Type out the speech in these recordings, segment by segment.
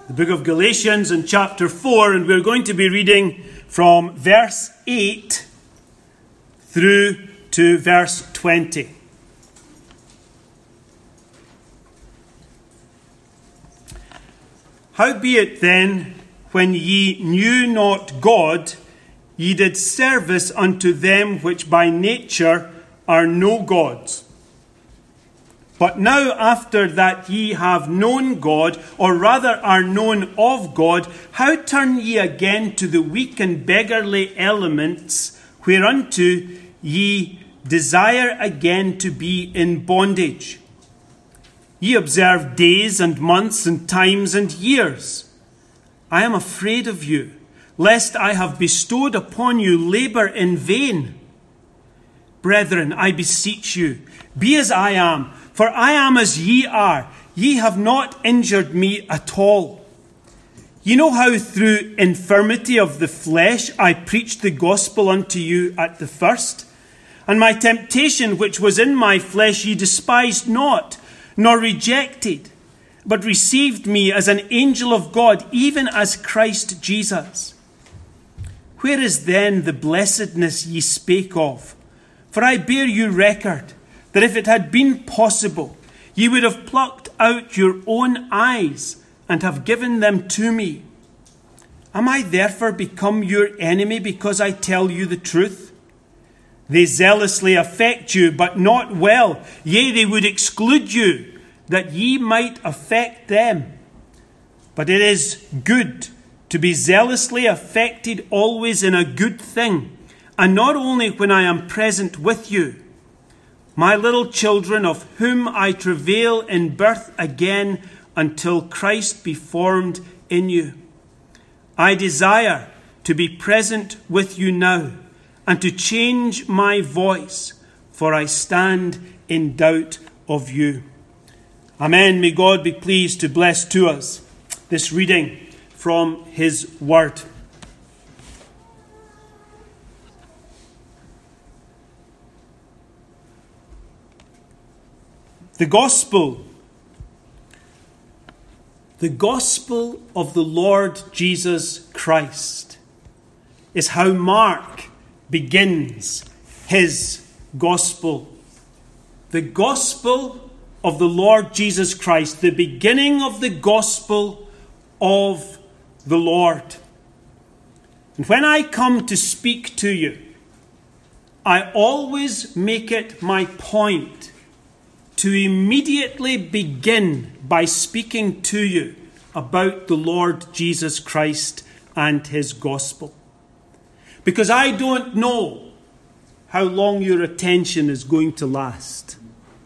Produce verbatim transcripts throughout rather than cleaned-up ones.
the book of Galatians in chapter four, and we're going to be reading from verse eight through to verse twenty. Howbeit then, when ye knew not God, ye did service unto them which by nature are no gods. But now after that ye have known God, or rather are known of God, how turn ye again to the weak and beggarly elements, whereunto ye desire again to be in bondage? Ye observe days and months and times and years. I am afraid of you, lest I have bestowed upon you labour in vain. Brethren, I beseech you, be as I am, for I am as ye are. Ye have not injured me at all. Ye know how through infirmity of the flesh I preached the gospel unto you at the first. And my temptation which was in my flesh ye despised not, nor rejected, but received me as an angel of God, even as Christ Jesus. Where is then the blessedness ye spake of? For I bear you record, that if it had been possible, ye would have plucked out your own eyes and have given them to me. Am I therefore become your enemy because I tell you the truth? They zealously affect you, but not well. Yea, they would exclude you, that ye might affect them. But it is good to be zealously affected always in a good thing, and not only when I am present with you. My little children, of whom I travail in birth again until Christ be formed in you. I desire to be present with you now, and to change my voice, for I stand in doubt of you. Amen. May God be pleased to bless to us this reading from his word. The gospel, the gospel of the Lord Jesus Christ is how Mark begins his gospel. The gospel of the Lord Jesus Christ, the beginning of the gospel of the Lord. And when I come to speak to you, I always make it my point to immediately begin by speaking to you about the Lord Jesus Christ and his gospel. Because I don't know how long your attention is going to last.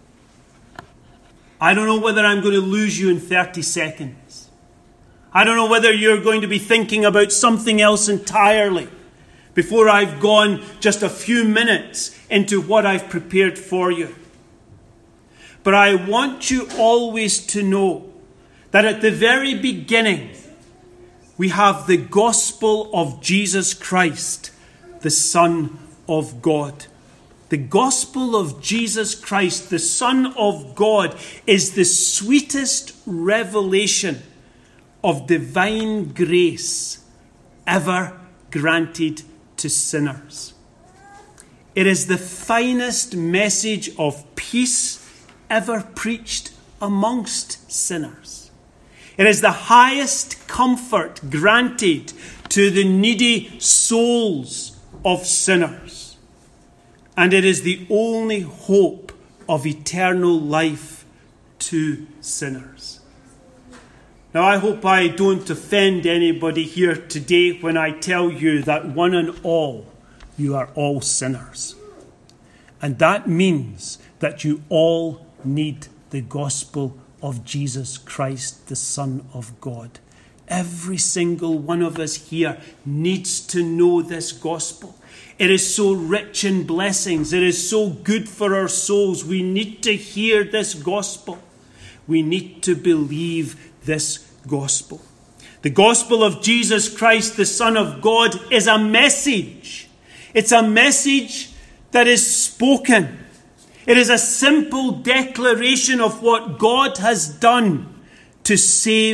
I don't know whether I'm going to lose you in thirty seconds. I don't know whether you're going to be thinking about something else entirely before I've gone just a few minutes into what I've prepared for you. But I want you always to know that at the very beginning, we have the gospel of Jesus Christ, the Son of God. The gospel of Jesus Christ, the Son of God, is the sweetest revelation of divine grace ever granted to sinners. It is the finest message of peace ever preached amongst sinners. It is the highest comfort granted to the needy souls of sinners. And it is the only hope of eternal life to sinners. Now, I hope I don't offend anybody here today when I tell you that one and all, you are all sinners. And that means that you all need the gospel of Jesus Christ, the Son of God. Every single one of us here needs to know this gospel. It is so rich in blessings. It is so good for our souls. We need to hear this gospel. We need to believe this gospel. The gospel of Jesus Christ, the Son of God, is a message. It's a message that is spoken. It is a simple declaration of what God has done to save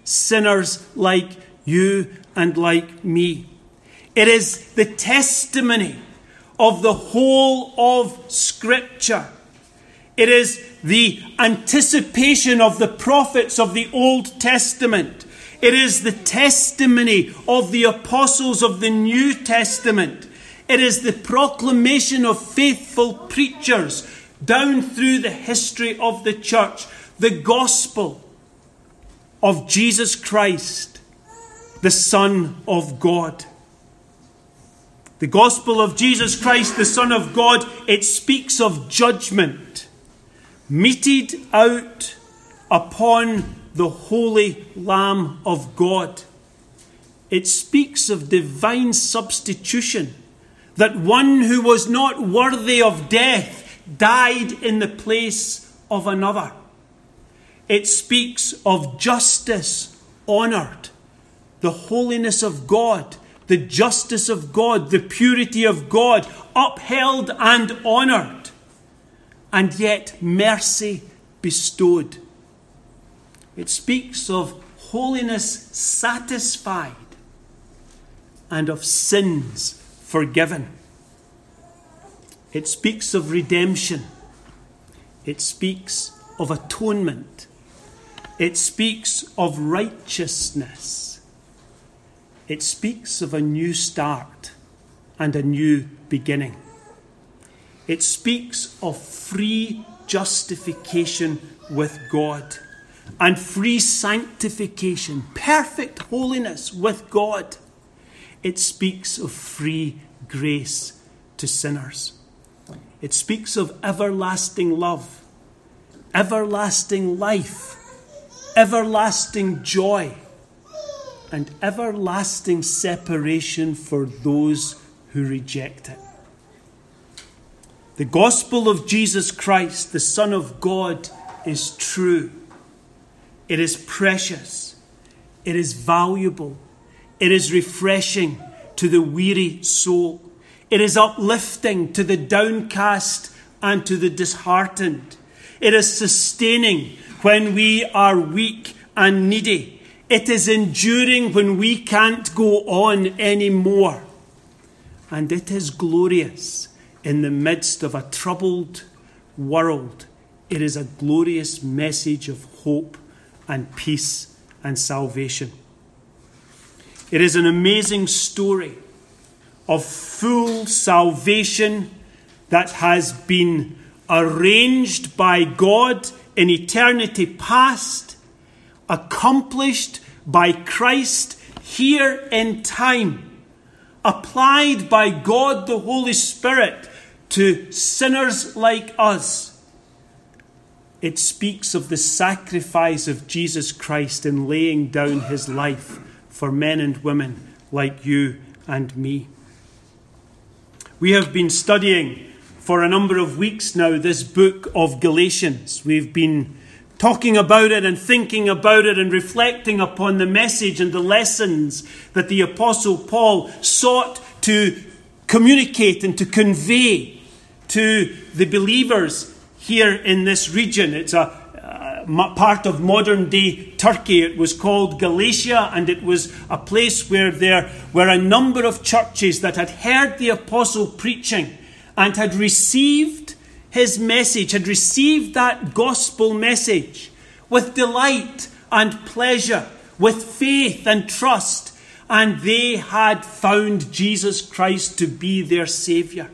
sinners like you and like me. It is the testimony of the whole of Scripture. It is the anticipation of the prophets of the Old Testament. It is the testimony of the apostles of the New Testament. It is the proclamation of faithful preachers down through the history of the church. The gospel of Jesus Christ, the Son of God. The gospel of Jesus Christ, the Son of God, it speaks of judgment meted out upon the Holy Lamb of God. It speaks of divine substitution, that one who was not worthy of death died in the place of another. It speaks of justice honoured, the holiness of God, the justice of God, the purity of God, upheld and honoured, and yet mercy bestowed. It speaks of holiness satisfied and of sins forgiven. It speaks of redemption. It speaks of atonement. It speaks of righteousness. It speaks of a new start and a new beginning. It speaks of free justification with God and free sanctification, perfect holiness with God. It speaks of free grace to sinners. It speaks of everlasting love, everlasting life, everlasting joy, and everlasting separation for those who reject it. The gospel of Jesus Christ, the Son of God, is true. It is precious. It is valuable. It is refreshing to the weary soul. It is uplifting to the downcast and to the disheartened. It is sustaining when we are weak and needy. It is enduring when we can't go on anymore. And it is glorious in the midst of a troubled world. It is a glorious message of hope and peace and salvation. It is an amazing story of full salvation that has been arranged by God in eternity past, accomplished by Christ here in time, applied by God the Holy Spirit to sinners like us. It speaks of the sacrifice of Jesus Christ in laying down his life for men and women like you and me. We have been studying for a number of weeks now this book of Galatians. We've been talking about it and thinking about it and reflecting upon the message and the lessons that the Apostle Paul sought to communicate and to convey to the believers here in this region. It's a uh, part of modern-day Turkey. It was called Galatia, and it was a place where there were a number of churches that had heard the apostle preaching and had received his message, had received that gospel message with delight and pleasure, with faith and trust, and they had found Jesus Christ to be their Saviour.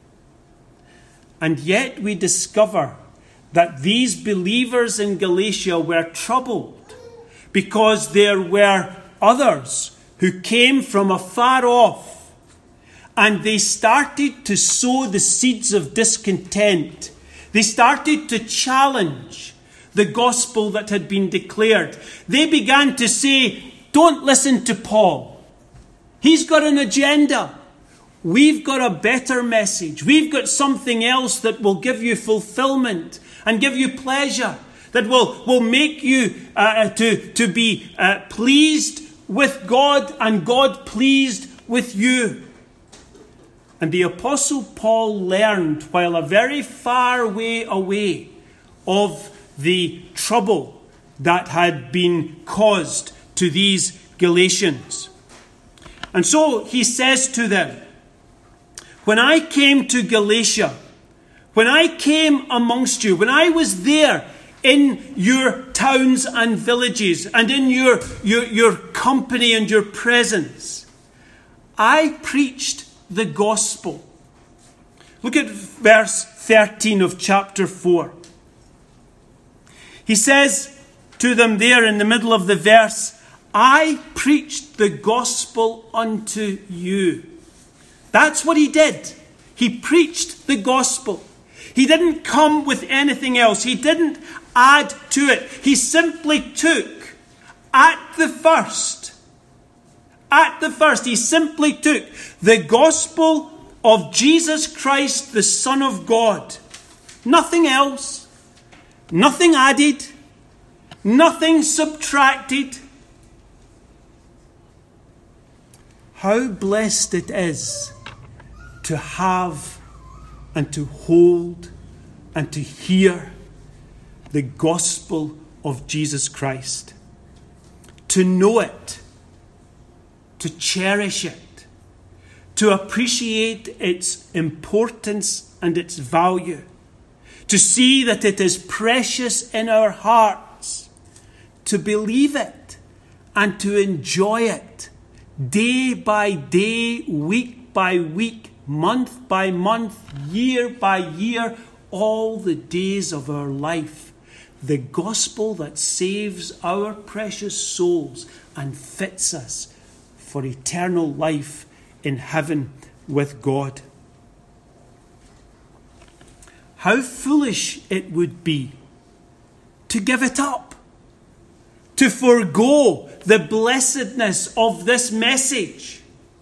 And yet we discover that these believers in Galatia were troubled because there were others who came from afar off, and they started to sow the seeds of discontent. They started to challenge the gospel that had been declared. They began to say, don't listen to Paul. He's got an agenda. We've got a better message. We've got something else that will give you fulfillment and give you pleasure, that will, will make you uh, to, to be uh, pleased with God and God pleased with you. And the Apostle Paul learned, while a very far way away, of the trouble that had been caused to these Galatians. And so he says to them, when I came to Galatia, when I came amongst you, when I was there in your towns and villages and in your, your, your company and your presence, I preached the gospel. Look at verse thirteen of chapter four. He says to them there in the middle of the verse, I preached the gospel unto you. That's what he did. He preached the gospel. He didn't come with anything else. He didn't add to it. He simply took at the first, at the first, he simply took the gospel of Jesus Christ, the Son of God. Nothing else. Nothing added. Nothing subtracted. How blessed it is to have and to hold and to hear the gospel of Jesus Christ. To know it, to cherish it, to appreciate its importance and its value, to see that it is precious in our hearts, to believe it and to enjoy it day by day, week by week, month by month, year by year, all the days of our life. The gospel that saves our precious souls and fits us for eternal life in heaven with God. How foolish it would be to give it up, to forego the blessedness of this message.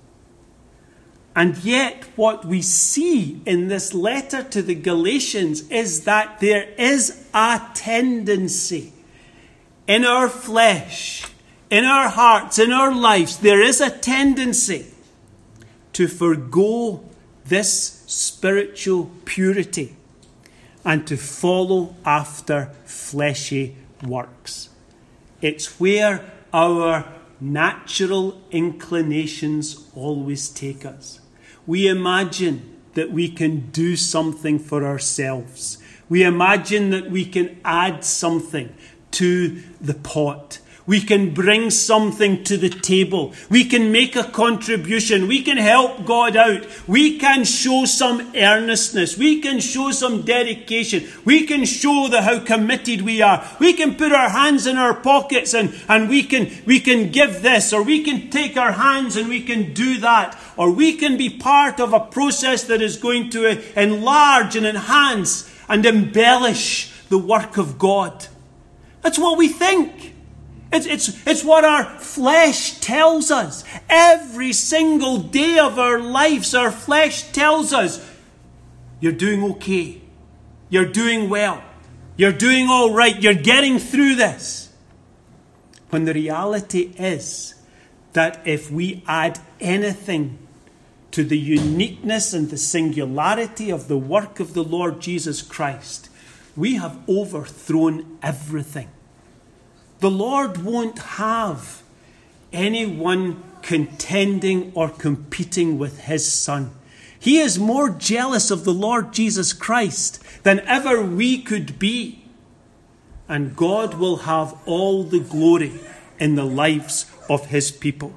And yet what we see in this letter to the Galatians is that there is a tendency in our flesh, in our hearts, in our lives, there is a tendency to forego this spiritual purity and to follow after fleshy works. It's where our natural inclinations always take us. We imagine that we can do something for ourselves. We imagine that we can add something to the pot. We can bring something to the table. We can make a contribution. We can help God out. We can show some earnestness. We can show some dedication. We can show the, how committed we are. We can put our hands in our pockets and, and we can, we can give this, or we can take our hands and we can do that. Or we can be part of a process that is going to enlarge and enhance and embellish the work of God. That's what we think. It's, it's, it's what our flesh tells us. Every single day of our lives, our flesh tells us, you're doing okay. You're doing well. You're doing all right. You're getting through this. When the reality is that if we add anything to the uniqueness and the singularity of the work of the Lord Jesus Christ, we have overthrown everything. The Lord won't have anyone contending or competing with his Son. He is more jealous of the Lord Jesus Christ than ever we could be. And God will have all the glory in the lives of his people.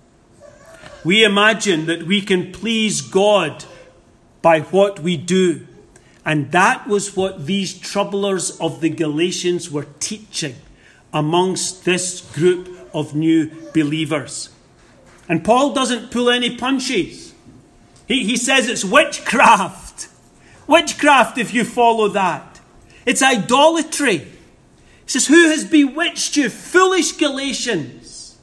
We imagine that we can please God by what we do. And that was what these troublers of the Galatians were teaching amongst this group of new believers. And Paul doesn't pull any punches. He, he says it's witchcraft. Witchcraft, if you follow that. It's idolatry. He says, who has bewitched you, foolish Galatians?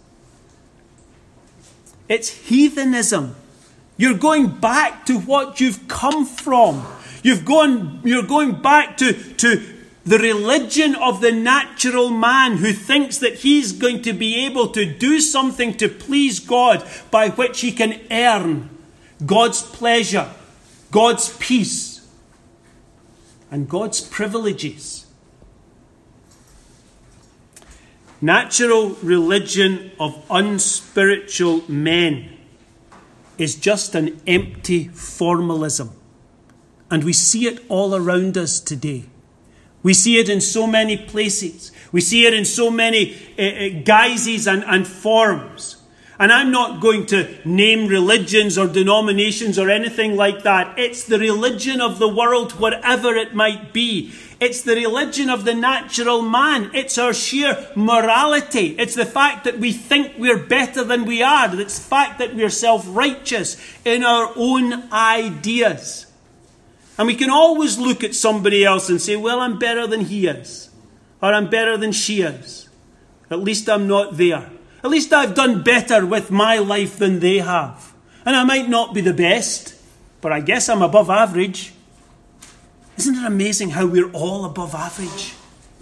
It's heathenism. You're going back to what you've come from. You've gone, you're going back to, to the religion of the natural man who thinks that he's going to be able to do something to please God by which he can earn God's pleasure, God's peace, and God's privileges. Natural religion of unspiritual men is just an empty formalism. And we see it all around us today. We see it in so many places. We see it in so many uh, guises and, and forms. And I'm not going to name religions or denominations or anything like that. It's the religion of the world, whatever it might be. It's the religion of the natural man. It's our sheer morality. It's the fact that we think we're better than we are. It's the fact that we're self-righteous in our own ideas. And we can always look at somebody else and say, well, I'm better than he is. Or I'm better than she is. At least I'm not there. At least I've done better with my life than they have. And I might not be the best, but I guess I'm above average. Isn't it amazing how we're all above average?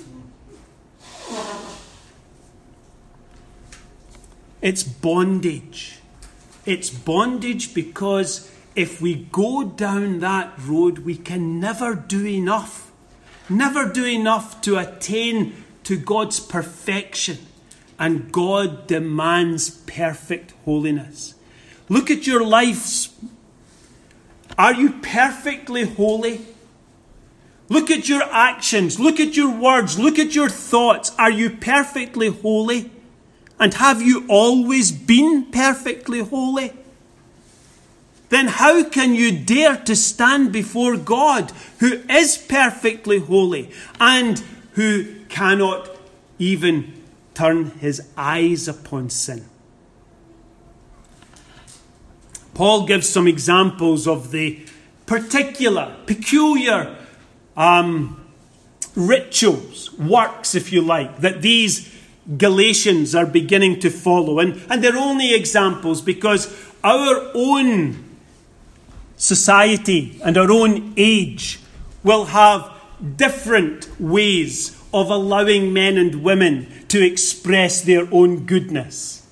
It's bondage. It's bondage because if we go down that road, we can never do enough. Never do enough to attain to God's perfection. And God demands perfect holiness. Look at your lives. Are you perfectly holy? Look at your actions. Look at your words. Look at your thoughts. Are you perfectly holy? And have you always been perfectly holy? Then how can you dare to stand before God, who is perfectly holy and who cannot even turn his eyes upon sin? Paul gives some examples of the particular, peculiar um, rituals, works, if you like, that these Galatians are beginning to follow. And, and they're only examples because our own society and our own age will have different ways of allowing men and women to express their own goodness.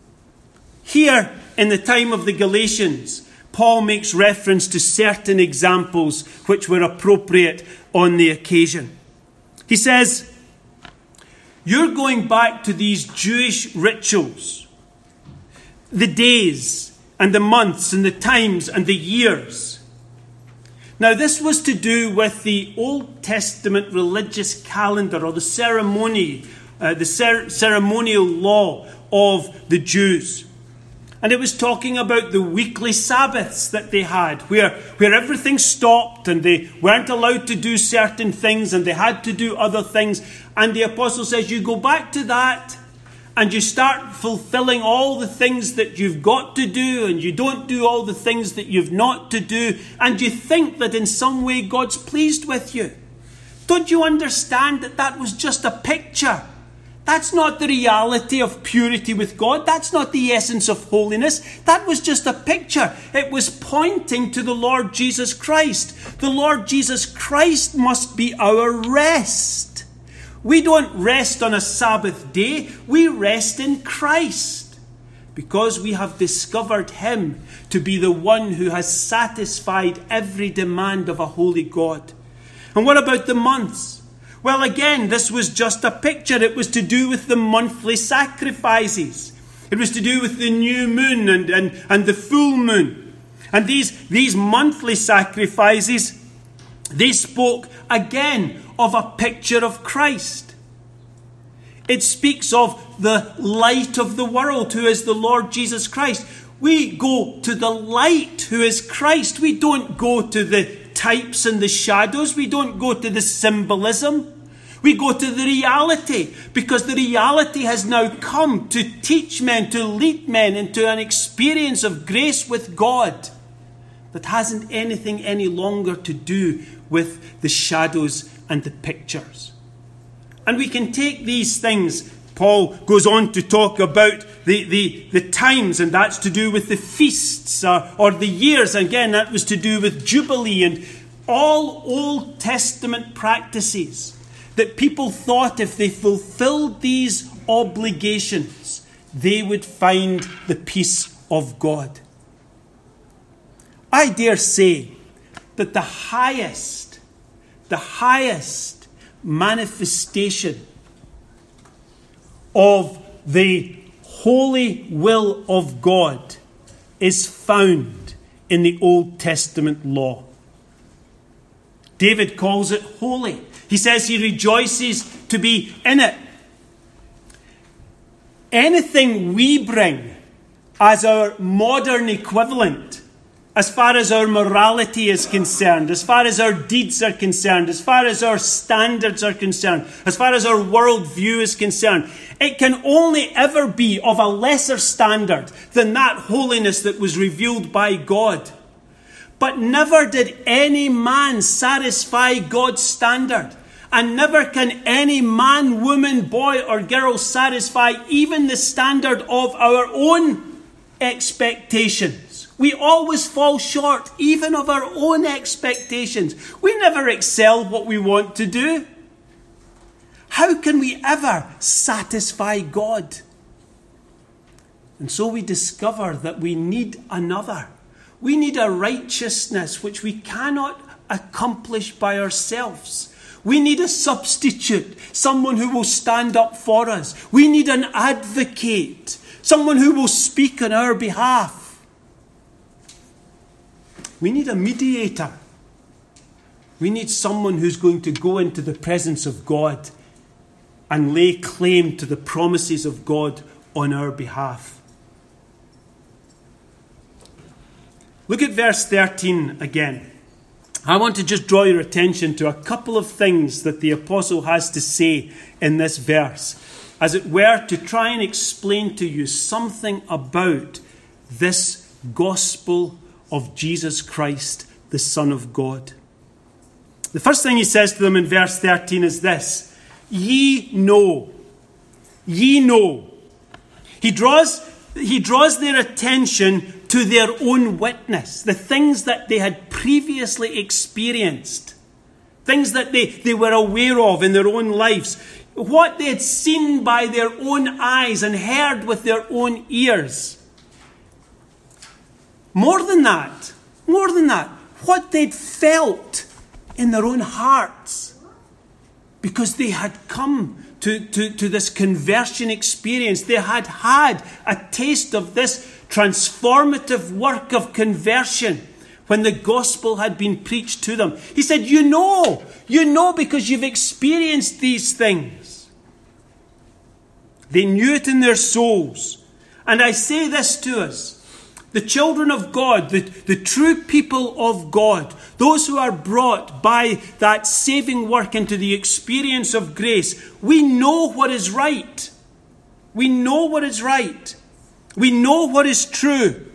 Here, in the time of the Galatians, Paul makes reference to certain examples which were appropriate on the occasion. He says, you're going back to these Jewish rituals, the days and the months and the times and the years. Now, this was to do with the Old Testament religious calendar or the ceremony, uh, the cer- ceremonial law of the Jews. And it was talking about the weekly Sabbaths that they had, where, where everything stopped and they weren't allowed to do certain things and they had to do other things. And the apostle says, you go back to that and you start fulfilling all the things that you've got to do, and you don't do all the things that you've not to do, and you think that in some way God's pleased with you. Don't you understand that that was just a picture? That's not the reality of purity with God. That's not the essence of holiness. That was just a picture. It was pointing to the Lord Jesus Christ. The Lord Jesus Christ must be our rest. We don't rest on a Sabbath day. We rest in Christ because we have discovered him to be the one who has satisfied every demand of a holy God. And what about the months? Well, again, this was just a picture. It was to do with the monthly sacrifices. It was to do with the new moon and, and, and the full moon. And these, these monthly sacrifices, they spoke again of a picture of Christ. It speaks of the light of the world, who is the Lord Jesus Christ. We go to the light, who is Christ. We don't go to the types and the shadows. We don't go to the symbolism. We go to the reality, because the reality has now come to teach men, to lead men into an experience of grace with God that hasn't anything any longer to do with the shadows and the pictures. And we can take these things. Paul goes on to talk about the, the, the times, and that's to do with the feasts or, or the years. Again, that was to do with Jubilee and all Old Testament practices that people thought if they fulfilled these obligations, they would find the peace of God. I dare say that the highest, the highest manifestation of the holy will of God is found in the Old Testament law. David calls it holy. He says he rejoices to be in it. Anything we bring as our modern equivalent, as far as our morality is concerned, as far as our deeds are concerned, as far as our standards are concerned, as far as our worldview is concerned, it can only ever be of a lesser standard than that holiness that was revealed by God. But never did any man satisfy God's standard. And never can any man, woman, boy or girl satisfy even the standard of our own expectations. We always fall short even of our own expectations. We never excel what we want to do. How can we ever satisfy God? And so we discover that we need another. We need a righteousness which we cannot accomplish by ourselves. We need a substitute, someone who will stand up for us. We need an advocate, someone who will speak on our behalf. We need a mediator. We need someone who's going to go into the presence of God and lay claim to the promises of God on our behalf. Look at verse thirteen again. I want to just draw your attention to a couple of things that the apostle has to say in this verse, as it were, to try and explain to you something about this gospel of Jesus Christ, the Son of God. The first thing he says to them in verse thirteen is this: ye know. Ye know. He draws, he draws their attention to their own witness, the things that they had previously experienced, things that they, they were aware of in their own lives, what they had seen by their own eyes and heard with their own ears. More than that, more than that, what they'd felt in their own hearts, because they had come to, to, to this conversion experience. They had had a taste of this transformative work of conversion when the gospel had been preached to them. He said, you know, you know because you've experienced these things. They knew it in their souls. And I say this to us, the children of God, the, the true people of God, those who are brought by that saving work into the experience of grace, we know what is right. We know what is right. We know what is true.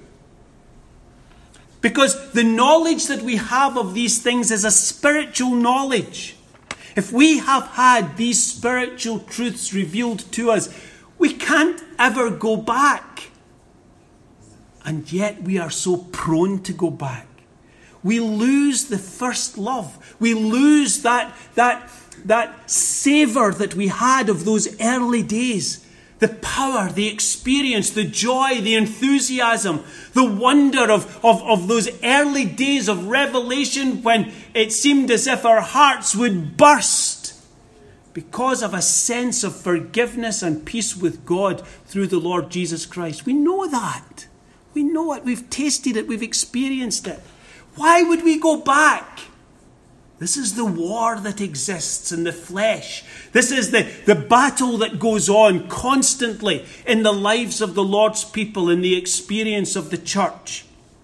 Because the knowledge that we have of these things is a spiritual knowledge. If we have had these spiritual truths revealed to us, we can't ever go back. And yet we are so prone to go back. We lose the first love. We lose that, that, that savour that we had of those early days. The power, the experience, the joy, the enthusiasm, the wonder of, of, of those early days of revelation when it seemed as if our hearts would burst because of a sense of forgiveness and peace with God through the Lord Jesus Christ. We know that. We know it. We've tasted it. We've experienced it. Why would we go back? This is the war that exists in the flesh. This is the, the battle that goes on constantly in the lives of the Lord's people, in the experience of the church.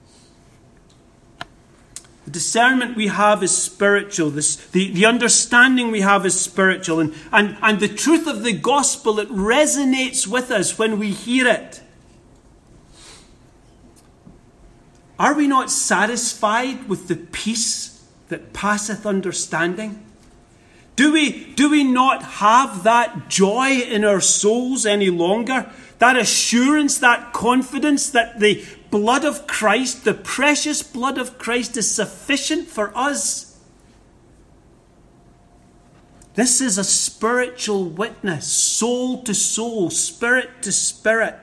The discernment we have is spiritual. This, the, the understanding we have is spiritual. And, and, and the truth of the gospel, it resonates with us when we hear it. Are we not satisfied with the peace that passeth understanding? Do we, do we not have that joy in our souls any longer? That assurance, that confidence that the blood of Christ, the precious blood of Christ, is sufficient for us? This is a spiritual witness, soul to soul, spirit to spirit.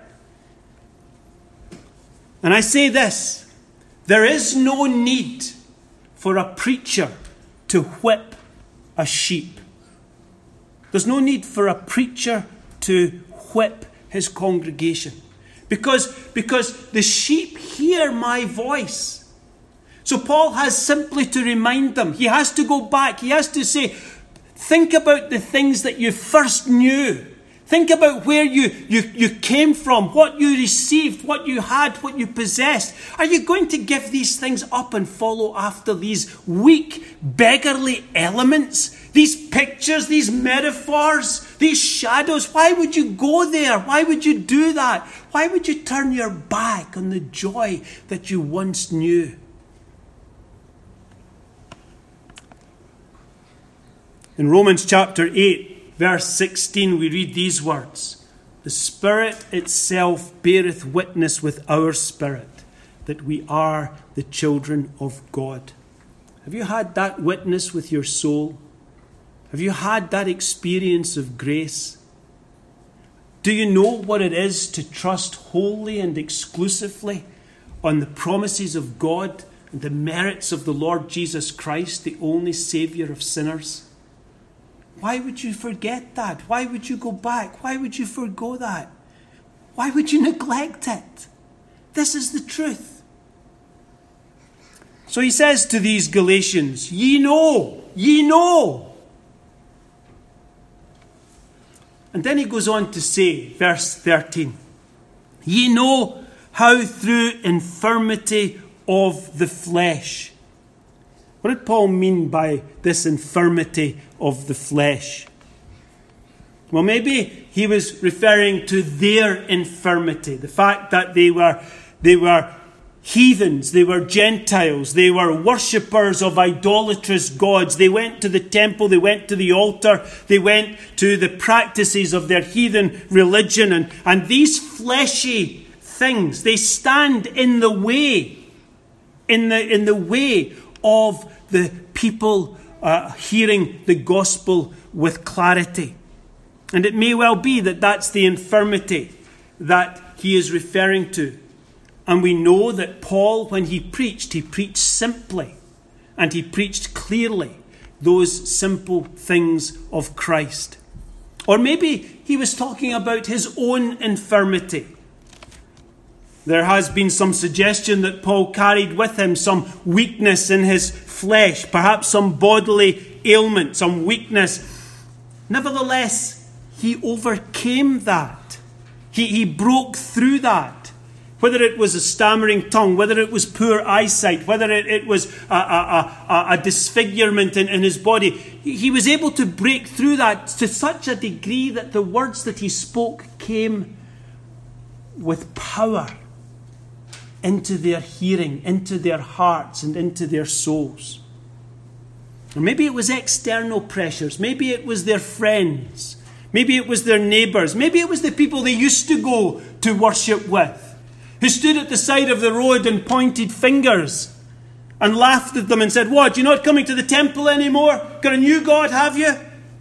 And I say this, there is no need for a preacher to whip a sheep. There's no need for a preacher to equip his congregation. Because, because the sheep hear my voice. So Paul has simply to remind them. He has to go back. He has to say, think about the things that you first knew. Think about where you, you, you came from, what you received, what you had, what you possessed. Are you going to give these things up and follow after these weak, beggarly elements? These pictures, these metaphors, these shadows? Why would you go there? Why would you do that? Why would you turn your back on the joy that you once knew? In Romans chapter eight, verse sixteen, we read these words. The Spirit itself beareth witness with our spirit that we are the children of God. Have you had that witness with your soul? Have you had that experience of grace? Do you know what it is to trust wholly and exclusively on the promises of God and the merits of the Lord Jesus Christ, the only Saviour of sinners? Why would you forget that? Why would you go back? Why would you forgo that? Why would you neglect it? This is the truth. So he says to these Galatians, ye know, ye know. And then he goes on to say, verse thirteen, ye know how through infirmity of the flesh. What did Paul mean by this infirmity of the flesh? Well, maybe he was referring to their infirmity, the fact that they were, they were heathens, they were Gentiles, they were worshippers of idolatrous gods. They went to the temple, they went to the altar, they went to the practices of their heathen religion. And, and these fleshy things, they stand in the way, in the, in the way of the people uh, hearing the gospel with clarity. And it may well be that that's the infirmity that he is referring to. And we know that Paul, when he preached, he preached simply and he preached clearly those simple things of Christ. Or maybe he was talking about his own infirmity. There has been some suggestion that Paul carried with him some weakness in his flesh, perhaps some bodily ailment, some weakness. Nevertheless, he overcame that. He, he broke through that. Whether it was a stammering tongue, whether it was poor eyesight, whether it, it was a, a, a, a disfigurement in, in his body, he, he was able to break through that to such a degree that the words that he spoke came with power into their hearing, into their hearts, and into their souls. Or maybe it was external pressures. Maybe it was their friends. Maybe it was their neighbours. Maybe it was the people they used to go to worship with, who stood at the side of the road and pointed fingers and laughed at them and said, what, you're not coming to the temple anymore? Got a new God, have you?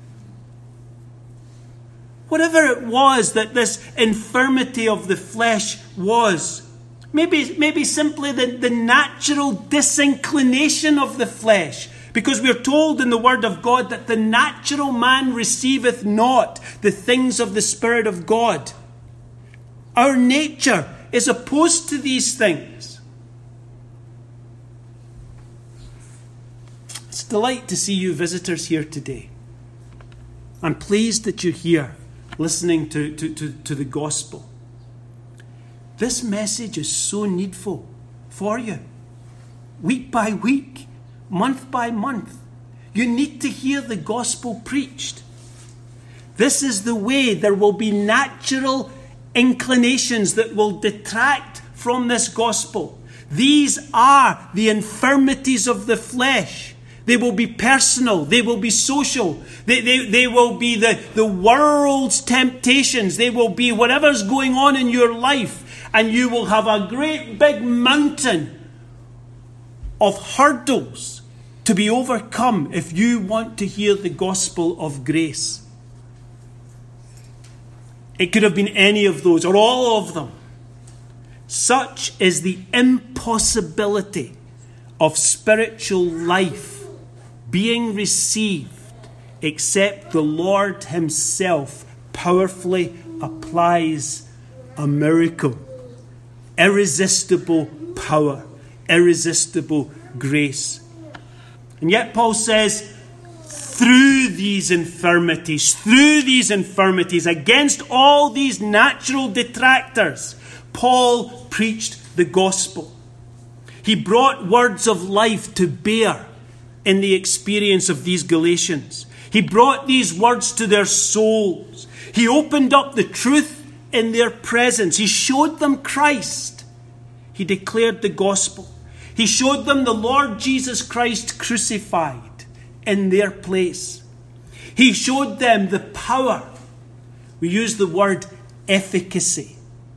Whatever it was that this infirmity of the flesh was, maybe, maybe simply the, the natural disinclination of the flesh. Because we're told in the Word of God that the natural man receiveth not the things of the Spirit of God. Our nature is opposed to these things. It's a delight to see you visitors here today. I'm pleased that you're here listening to, to, to, to the gospel. This message is so needful for you. Week by week, month by month, you need to hear the gospel preached. This is the way. There will be natural inclinations that will detract from this gospel. These are the infirmities of the flesh. They will be personal. They will be social. They, they, they will be the, the world's temptations. They will be whatever's going on in your life. And you will have a great big mountain of hurdles to be overcome if you want to hear the gospel of grace. It could have been any of those or all of them. Such is the impossibility of spiritual life being received except the Lord himself powerfully applies a miracle. Irresistible power. Irresistible grace. And yet Paul says, through these infirmities, through these infirmities, against all these natural detractors, Paul preached the gospel. He brought words of life to bear in the experience of these Galatians. He brought these words to their souls. He opened up the truth in their presence. He showed them Christ. He declared the gospel. He showed them the Lord Jesus Christ crucified in their place. He showed them the power. We use the word efficacy.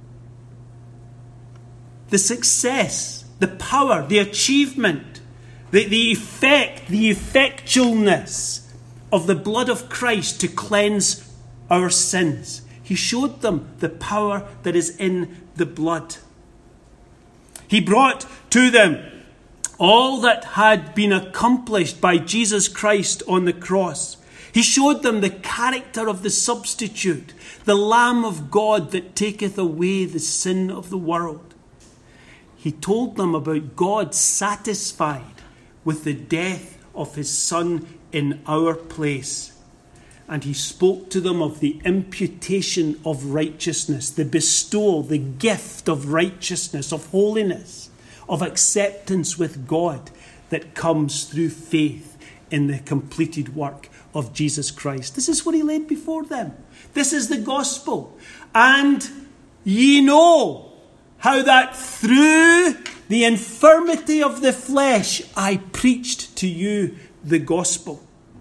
The success, the power, the achievement, the, the effect, the effectualness of the blood of Christ to cleanse our sins. He showed them the power that is in the blood. He brought to them all that had been accomplished by Jesus Christ on the cross. He showed them the character of the substitute, the Lamb of God that taketh away the sin of the world. He told them about God satisfied with the death of his Son in our place. And he spoke to them of the imputation of righteousness, the bestowal, the gift of righteousness, of holiness, of acceptance with God that comes through faith in the completed work of Jesus Christ. This is what he laid before them. This is the gospel. And ye know how that through the infirmity of the flesh I preached to you the gospel.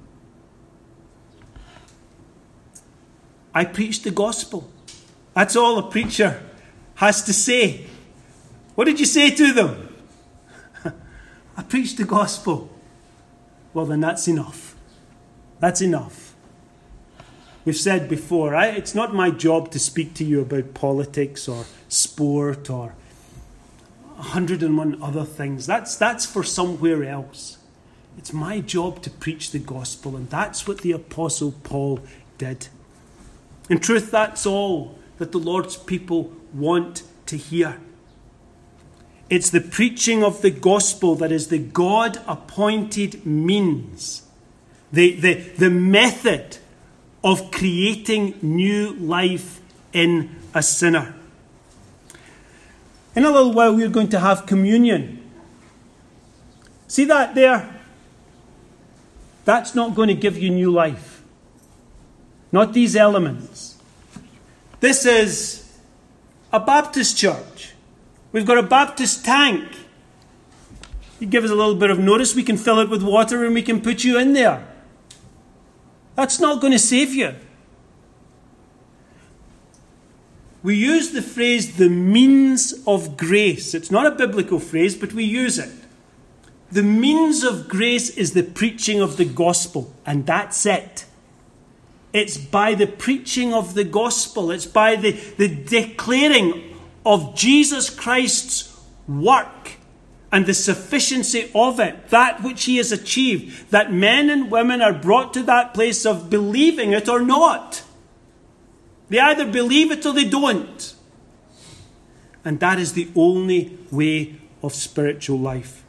I preached the gospel. That's all a preacher has to say. What did you say to them? I preached the gospel. Well, then that's enough. That's enough. We've said before, right? It's not my job to speak to you about politics or sport or a hundred and one other things. That's, that's for somewhere else. It's my job to preach the gospel, and that's what the Apostle Paul did. In truth, that's all that the Lord's people want to hear. It's the preaching of the gospel that is the God-appointed means, the, the, the method of creating new life in a sinner. In a little while, we're going to have communion. See that there? That's not going to give you new life. Not these elements. This is a Baptist church. We've got a Baptist tank. You give us a little bit of notice, we can fill it with water and we can put you in there. That's not going to save you. We use the phrase, the means of grace. It's not a biblical phrase, but we use it. The means of grace is the preaching of the gospel, and that's it. It's by the preaching of the gospel. It's by the, the declaring of Jesus Christ's work and the sufficiency of it, that which he has achieved, that men and women are brought to that place of believing it or not. They either believe it or they don't. And that is the only way of spiritual life.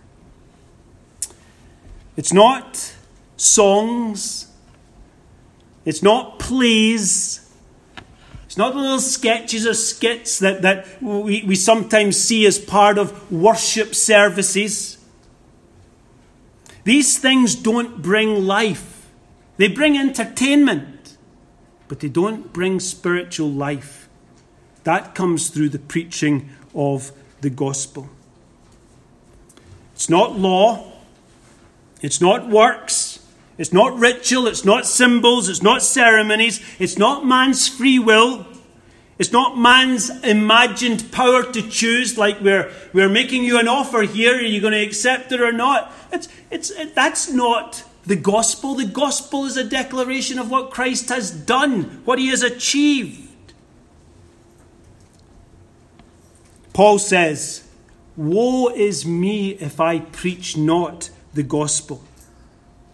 It's not songs. It's not plays. It's not the little sketches or skits that, that we, we sometimes see as part of worship services. These things don't bring life. They bring entertainment, but they don't bring spiritual life. That comes through the preaching of the gospel. It's not law. It's not works. It's not ritual, it's not symbols, it's not ceremonies, it's not man's free will, it's not man's imagined power to choose, like we're we're making you an offer here, are you going to accept it or not? It's it's it, that's not the gospel. The gospel is a declaration of what Christ has done, what he has achieved. Paul says, "Woe is me if I preach not the gospel."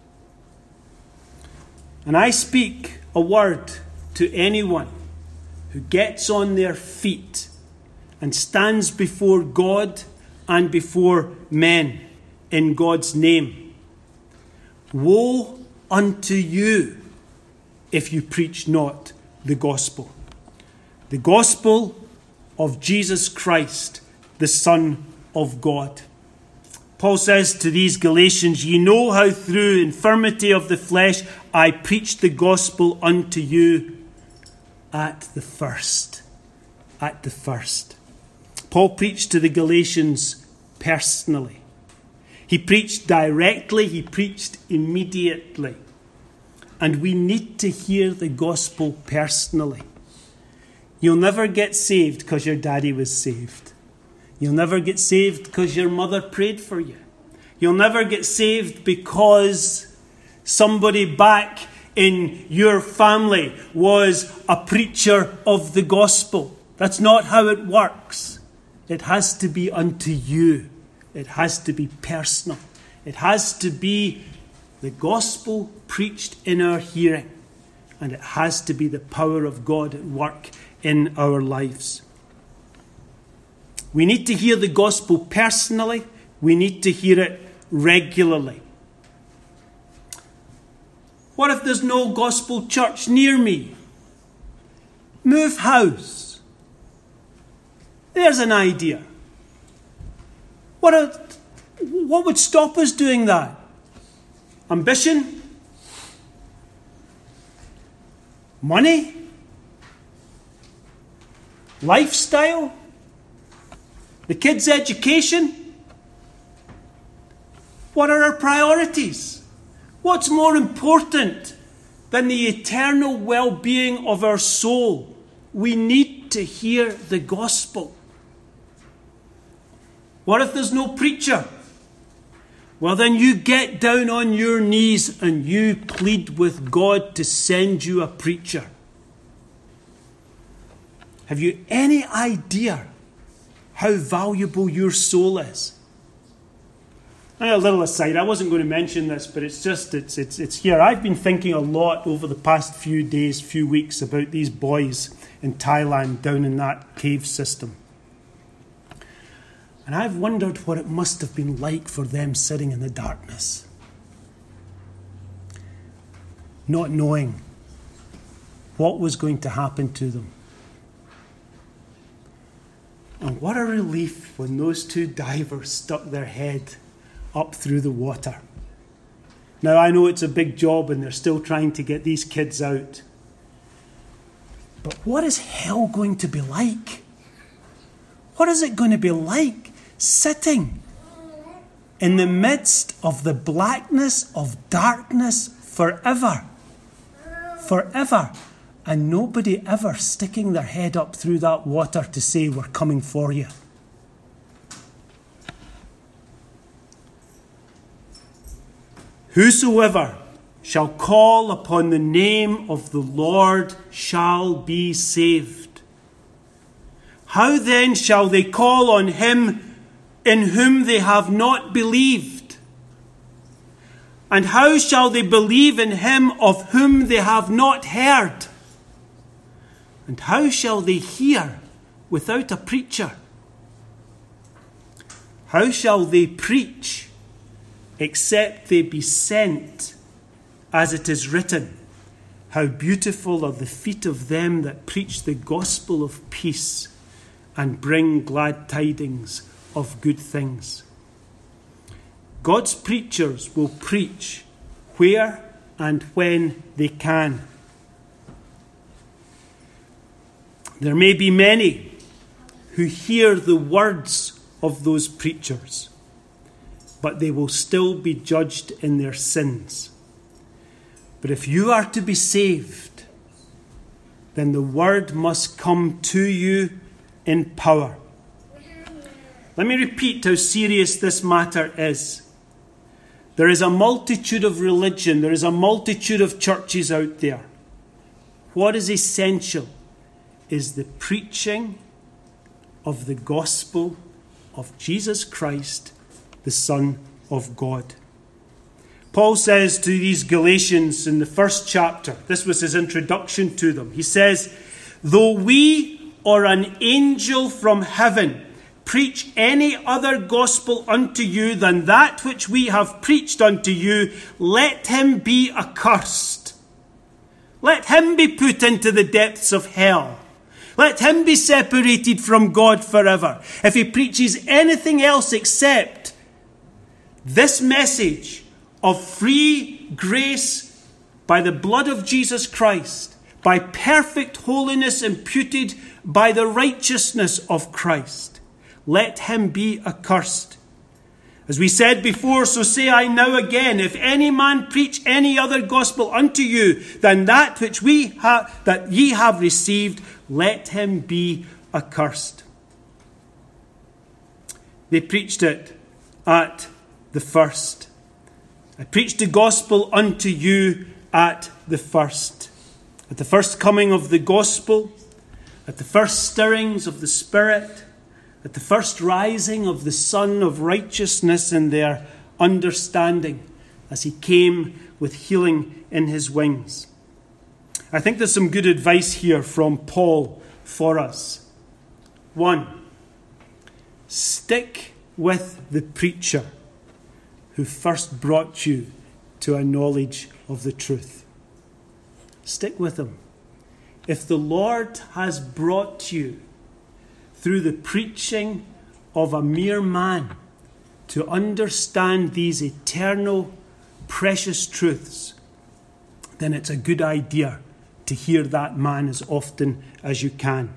And I speak a word to anyone who gets on their feet and stands before God and before men in God's name. Woe unto you if you preach not the gospel. The gospel of Jesus Christ, the Son of God. Paul says to these Galatians, ye know how through infirmity of the flesh I preached the gospel unto you at the first. At the first. Paul preached to the Galatians personally. He preached directly, he preached immediately. And we need to hear the gospel personally. You'll never get saved because your daddy was saved. You'll never get saved because your mother prayed for you. You'll never get saved because somebody back in your family was a preacher of the gospel. That's not how it works. It has to be unto you. It has to be personal. It has to be the gospel preached in our hearing. And it has to be the power of God at work in our lives. We need to hear the gospel personally. We need to hear it regularly. What if there's no gospel church near me? Move house. There's an idea. What, a, what would stop us doing that? Ambition? Money? Lifestyle? The kids' education? What are our priorities? What's more important than the eternal well-being of our soul? We need to hear the gospel. What if there's no preacher? Well, then you get down on your knees and you plead with God to send you a preacher. Have you any idea how valuable your soul is? Now, a little aside, I wasn't going to mention this, but it's just, it's, it's, it's here. I've been thinking a lot over the past few days, few weeks about these boys in Thailand down in that cave system. And I've wondered what it must have been like for them sitting in the darkness, not knowing what was going to happen to them. And what a relief when those two divers stuck their head up through the water. Now, I know it's a big job and they're still trying to get these kids out. But what is hell going to be like? What is it going to be like sitting in the midst of the blackness of darkness forever? Forever. And nobody ever sticking their head up through that water to say, we're coming for you. Whosoever shall call upon the name of the Lord shall be saved. How then shall they call on him in whom they have not believed? And how shall they believe in him of whom they have not heard? And how shall they hear without a preacher? How shall they preach except they be sent? As it is written, how beautiful are the feet of them that preach the gospel of peace and bring glad tidings of good things. God's preachers will preach where and when they can. There may be many who hear the words of those preachers, but they will still be judged in their sins. But if you are to be saved, then the word must come to you in power. Let me repeat how serious this matter is. There is a multitude of religion, there is a multitude of churches out there. What is essential is the preaching of the gospel of Jesus Christ, the Son of God. Paul says to these Galatians in the first chapter, this was his introduction to them, he says, Though we or an angel from heaven preach any other gospel unto you than that which we have preached unto you, let him be accursed. Let him be put into the depths of hell. Let him be separated from God forever. If he preaches anything else except this message of free grace by the blood of Jesus Christ, by perfect holiness imputed by the righteousness of Christ, let him be accursed. As we said before, so say I now again, if any man preach any other gospel unto you than that which we have that ye have received, let him be accursed. They preached it at the first. I preached the gospel unto you at the first. At the first coming of the gospel, at the first stirrings of the Spirit, at the first rising of the Sun of righteousness in their understanding as he came with healing in his wings. I think there's some good advice here from Paul for us. One, stick with the preacher who first brought you to a knowledge of the truth. Stick with him. If the Lord has brought you through the preaching of a mere man to understand these eternal, precious truths, then it's a good idea to hear that man as often as you can.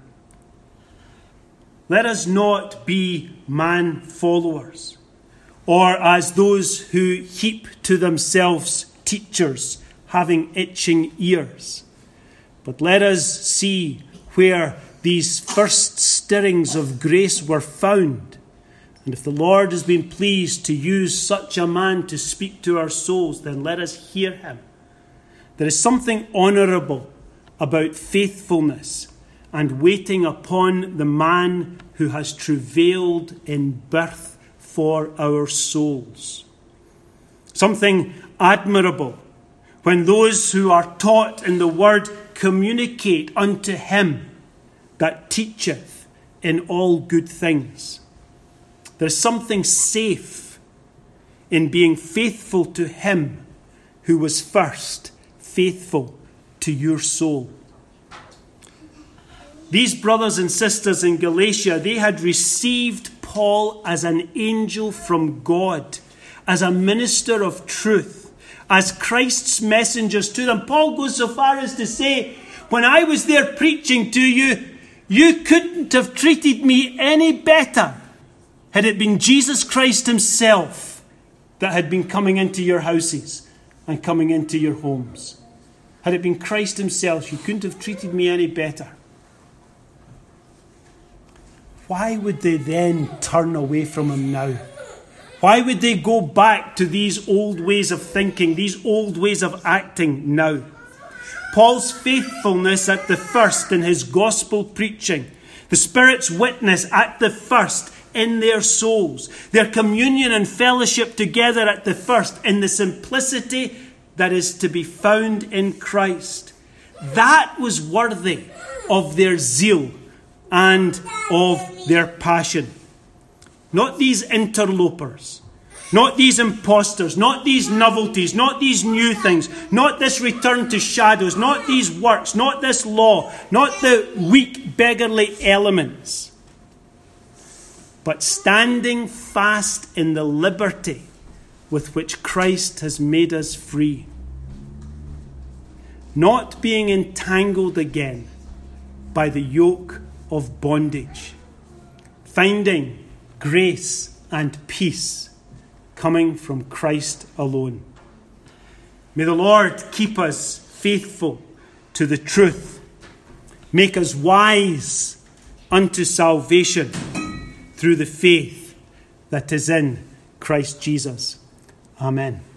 Let us not be man followers, or as those who heap to themselves teachers having itching ears. But let us see where these first stirrings of grace were found. And if the Lord has been pleased to use such a man to speak to our souls, then let us hear him. There is something honourable about faithfulness and waiting upon the man who has travailed in birth for our souls. Something admirable when those who are taught in the word communicate unto him that teacheth in all good things. There's something safe in being faithful to him who was first faithful to your soul. These brothers and sisters in Galatia, they had received Paul as an angel from God, as a minister of truth, as Christ's messengers to them. Paul goes so far as to say, when I was there preaching to you, you couldn't have treated me any better had it been Jesus Christ himself that had been coming into your houses and coming into your homes. Had it been Christ himself, you couldn't have treated me any better. Why would they then turn away from him now? Why would they go back to these old ways of thinking, these old ways of acting now? Paul's faithfulness at the first in his gospel preaching, the Spirit's witness at the first in their souls, their communion and fellowship together at the first in the simplicity that is to be found in Christ. That was worthy of their zeal and of their passion. Not these interlopers, not these impostors, not these novelties, not these new things, not this return to shadows, not these works, not this law, not the weak beggarly elements, but standing fast in the liberty with which Christ has made us free. Not being entangled again by the yoke of bondage. Finding grace and peace coming from Christ alone. May the Lord keep us faithful to the truth. Make us wise unto salvation through the faith that is in Christ Jesus. Amen.